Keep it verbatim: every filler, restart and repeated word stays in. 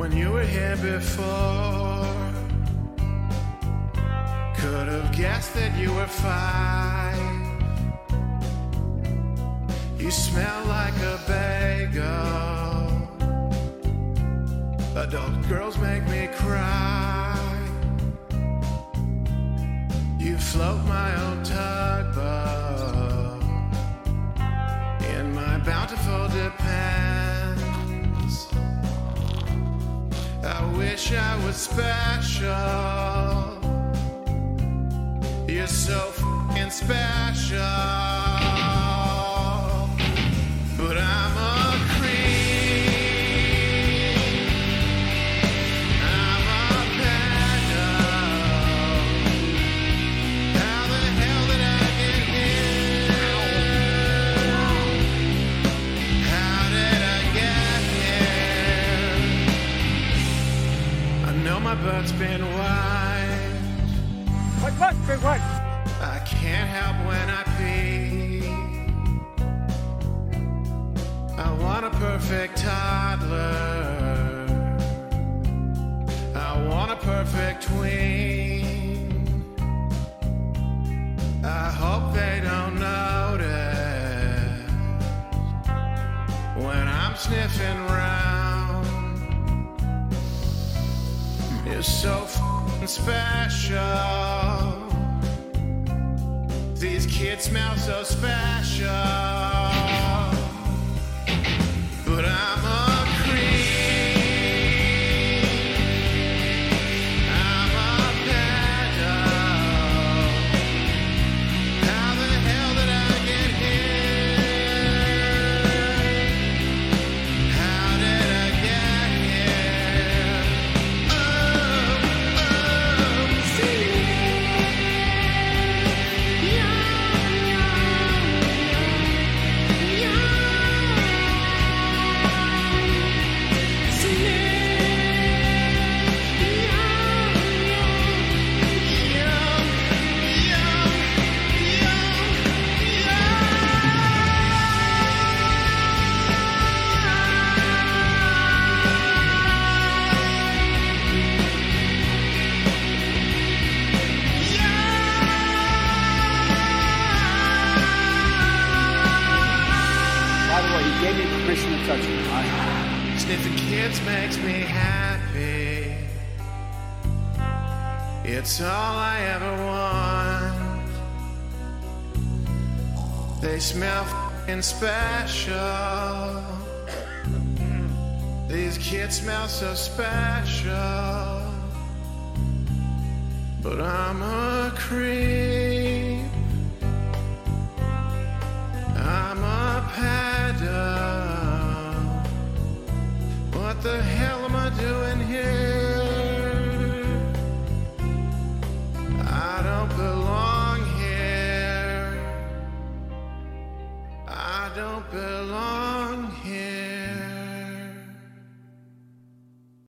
when you were here before. Could have guessed that you were five. You smell like a bagel. Adult girls make me cry. You float my old tugboat in my bountiful depends. I wish I was special. You're so f***ing special. But I'm a creep. I'm a pedo. How the hell did I get here? How did I get here? I know my butt's been wide. What, what, big what? I can't help when I pee. I want a perfect toddler. I want a perfect tween. I hope they don't notice when I'm sniffing round. You're so f***ing special. These kids smell so special. But I'm a creep. I'm a pedo. How the hell did I get here? How did I get here? Oh, oh, see. By the way, he gave me permission to touch you. I, Sniffing kids makes me happy. It's all I ever want. They smell f***ing special. These kids smell so special. But I'm a creep. I'm a pedo. What the hell am I doing here? I don't belong here. I don't belong.